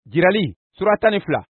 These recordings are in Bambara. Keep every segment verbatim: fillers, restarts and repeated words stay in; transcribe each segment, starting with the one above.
Jirali surata ni fila.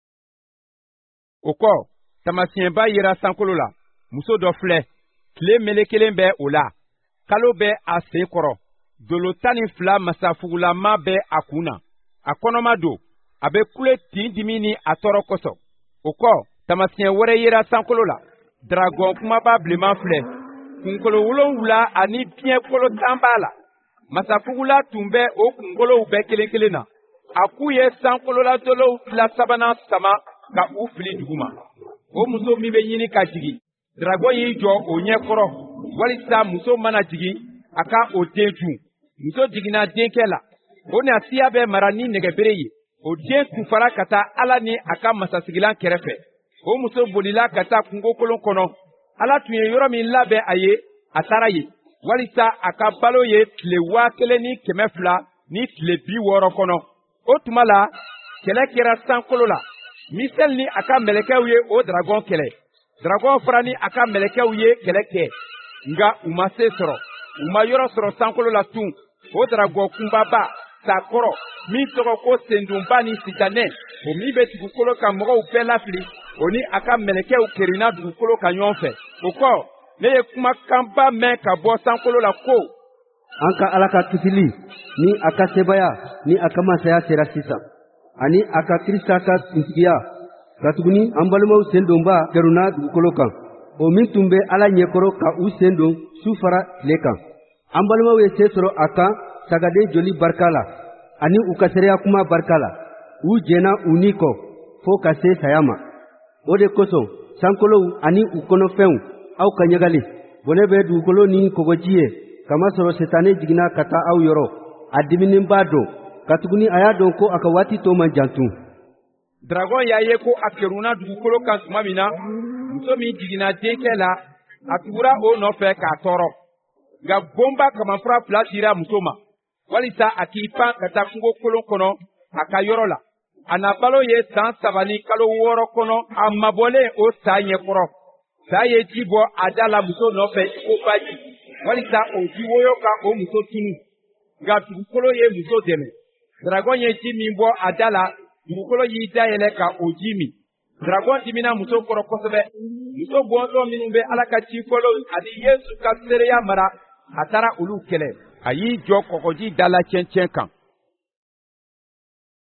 O kɔ tamasiɲɛba yera sankolo la muso dɔ filɛ tile melekelen bɛ o la kalo bɛ a sen kɔrɔ dolo tan ni fila masafugulama bɛ a kun na a kɔnɔma don a bɛ kule tin dimi ni a tɔɔrɔ kosɔn. O kɔ tamasiɲɛ wɛrɛ yera sankolo la dragɔn kumaba bilenman filɛ kunkolo wolonwula ani biɲɛ kolo tan b'a la masafugula tun bɛ o kunkolow bɛɛ kelen kelen na a k'u ye sankololadolow la sabanan sama ka u fili duguma. O muso min bɛ ɲini ka jigin dragɔn y'i jɔ o ɲɛkɔrɔ walisa muso mana jigin a ka o den dun. Muso jiginna denkɛ la o nasiya bɛ mara ni nɛgɛbere ye. O den tufara ka taa Ala ni a ka masasigilan kɛrɛfɛ. O muso bolila ka taa kungokolon kɔnɔ. Ala tun ye yɔrɔ min labɛn a ye a taara ye walisa a ka balo ye tile waa kelen ni kɛmɛ fila ni tile bi wɔɔrɔ kɔnɔ. O tuma la kɛlɛ kɛra sankolo la. Misɛli ni a ka mɛlɛkɛw ye o dragɔn kɛlɛ. Dragɔn fara ni a ka mɛlɛkɛw ye kɛlɛ kɛ nka u ma se sɔrɔ. U ma yɔrɔ sɔrɔ sankolo la tun. O dragɔn kunbaba sakɔrɔ min tɔgɔ ko sendonba ni sitanɛ o min bɛ dugukolo kan mɔgɔw bɛɛ lafili o ni a ka mɛlɛkɛw kerinna dugukolo kan ɲɔgɔn fɛ. O kɔ ne ye kumakanba mɛn ka bɔ sankolo la ko an ka Ala ka kisili ni a ka sebaya ni a ka masaya sera sisan ani a ka Kirista ka kuntigiya katuguni an balimaw sen donba kɛruna dugukolo kan o min tun bɛ Ala ɲɛkɔrɔ ka u sen don su fara tile kan. An balimaw ye se sɔrɔ a kan sagaden joli barika la ani u ka seereya kuma barika la. U jɛnna u ni kɔ fo ka se saya ma. O de kosɔn sankolow ani u kɔnɔfɛnw aw ka ɲagali bɔnɛ bɛ dugukolo ni kɔgɔji ye kamasɔrɔ Sitanɛ jiginna ka taa aw yɔrɔ a diminen b'a dɔn katuguni a y'a dɔn ko a ka waati to man jan tun. Dragɔn y'a ye ko a kɛruna dugukolo kan tuma min na muso min jiginna denkɛ la a tugura o nɔfɛ k'a tɔɔrɔ nka bonba kamafura fila dira muso ma walisa a k'i pan ka taa kungokolon kɔnɔ a ka yɔrɔ la. A na balo ye san saba ni kalo wɔɔrɔ kɔnɔ a mabɔlen o sa ɲɛkɔrɔ. Sa ye ji bɔ a da la muso nɔfɛ ko baji walisa o ji woyo ka o muso tunu nka dugukolo ye muso dɛmɛ. Dragɔn ye ji min bɔ a da la dugukolo y'i dayɛlɛ ka o ji min. Dragɔn dimina muso kɔrɔ kosɛbɛ. Muso bɔnsɔn minnu bɛ Ala ka cikɔlɔw ani Yesu ka seereya mara a taara olu kɛlɛ. A y'i jɔ kɔgɔji dala cɛncɛn kan.